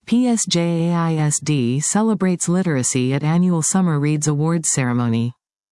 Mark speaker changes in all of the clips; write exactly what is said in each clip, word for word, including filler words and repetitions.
Speaker 1: P S J A I S D celebrates literacy at annual Summer Reads Awards ceremony.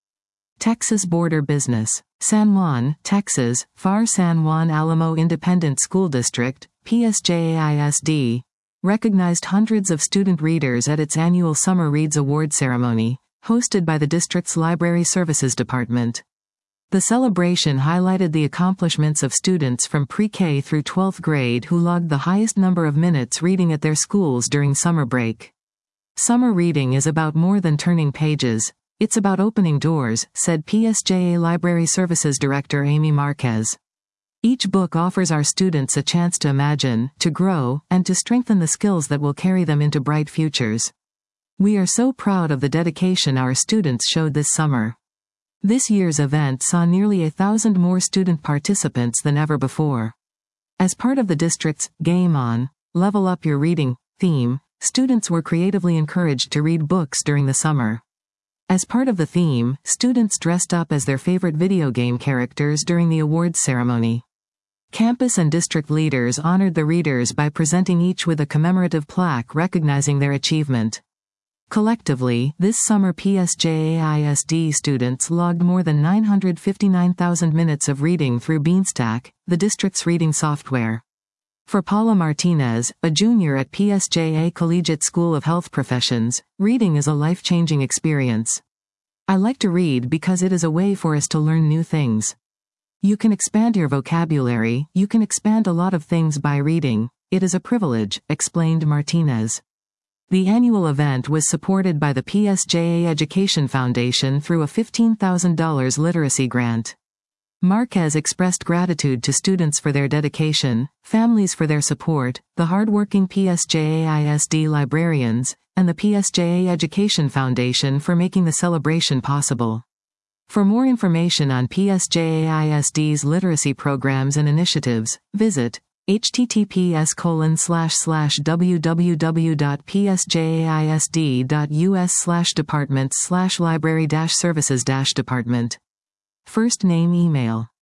Speaker 1: Texas Border Business. San Juan, Texas, F A R San Juan Alamo Independent School District, P S J A I S D, recognized hundreds of student readers at its annual Summer Reads Award ceremony, hosted by the district's Library Services Department. The celebration highlighted the accomplishments of students from pre-K through twelfth grade who logged the highest number of minutes reading at their schools during summer break. Summer reading is about more than turning pages. It's about opening doors, said P S J A Library Services Director Amy Marquez. Each book offers our students a chance to imagine, to grow, and to strengthen the skills that will carry them into bright futures. We are so proud of the dedication our students showed this summer. This year's event saw nearly a thousand more student participants than ever before. As part of the district's Game On, Level Up Your Reading theme, students were creatively encouraged to read books during the summer. As part of the theme, students dressed up as their favorite video game characters during the awards ceremony. Campus and district leaders honored the readers by presenting each with a commemorative plaque recognizing their achievement. Collectively, this summer P S J A I S D students logged more than nine hundred fifty-nine thousand minutes of reading through Beanstack, the district's reading software. For Paula Martinez, a junior at P S J A Collegiate School of Health Professions, reading is a life-changing experience. I like to read because it is a way for us to learn new things. You can expand your vocabulary, you can expand a lot of things by reading. It is a privilege, explained Martinez. The annual event was supported by the P S J A Education Foundation through a fifteen thousand dollars literacy grant. Marquez expressed gratitude to students for their dedication, families for their support, the hardworking P S J A I S D librarians, and the P S J A Education Foundation for making the celebration possible. For more information on P S J A I S D's literacy programs and initiatives, visit https colon slash slash www.psjaisd.us slash departments slash library dash services dash department. First name email.